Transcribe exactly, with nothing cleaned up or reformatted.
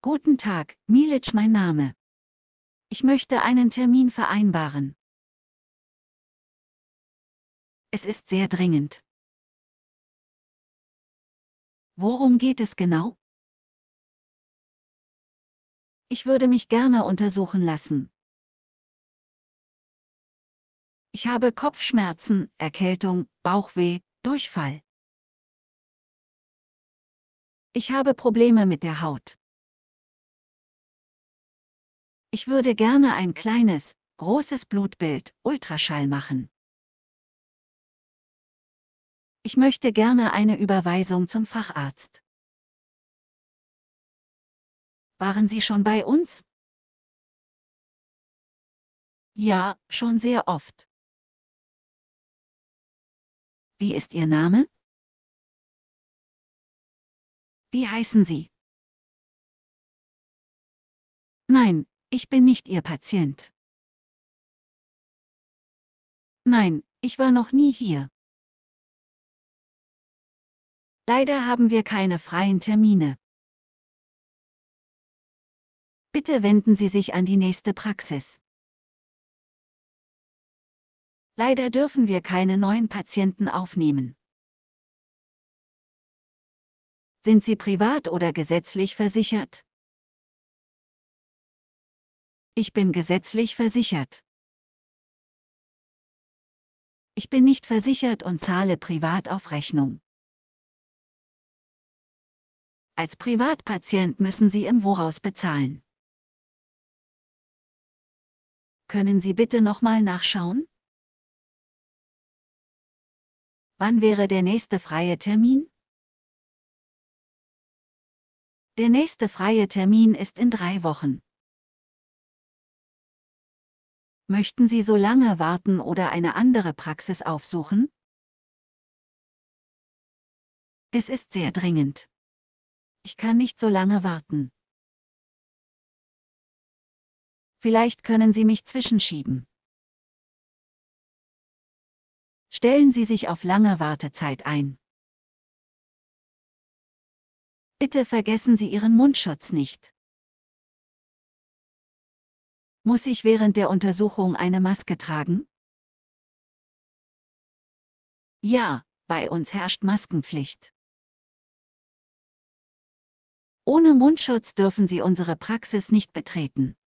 Guten Tag, Milic mein Name. Ich möchte einen Termin vereinbaren. Es ist sehr dringend. Worum geht es genau? Ich würde mich gerne untersuchen lassen. Ich habe Kopfschmerzen, Erkältung, Bauchweh, Durchfall. Ich habe Probleme mit der Haut. Ich würde gerne ein kleines, großes Blutbild, Ultraschall machen. Ich möchte gerne eine Überweisung zum Facharzt. Waren Sie schon bei uns? Ja, schon sehr oft. Wie ist Ihr Name? Wie heißen Sie? Nein, ich bin nicht Ihr Patient. Nein, ich war noch nie hier. Leider haben wir keine freien Termine. Bitte wenden Sie sich an die nächste Praxis. Leider dürfen wir keine neuen Patienten aufnehmen. Sind Sie privat oder gesetzlich versichert? Ich bin gesetzlich versichert. Ich bin nicht versichert und zahle privat auf Rechnung. Als Privatpatient müssen Sie im Voraus bezahlen. Können Sie bitte nochmal nachschauen? Wann wäre der nächste freie Termin? Der nächste freie Termin ist in drei Wochen. Möchten Sie so lange warten oder eine andere Praxis aufsuchen? Es ist sehr dringend. Ich kann nicht so lange warten. Vielleicht können Sie mich zwischenschieben. Stellen Sie sich auf lange Wartezeit ein. Bitte vergessen Sie Ihren Mundschutz nicht. Muss ich während der Untersuchung eine Maske tragen? Ja, bei uns herrscht Maskenpflicht. Ohne Mundschutz dürfen Sie unsere Praxis nicht betreten.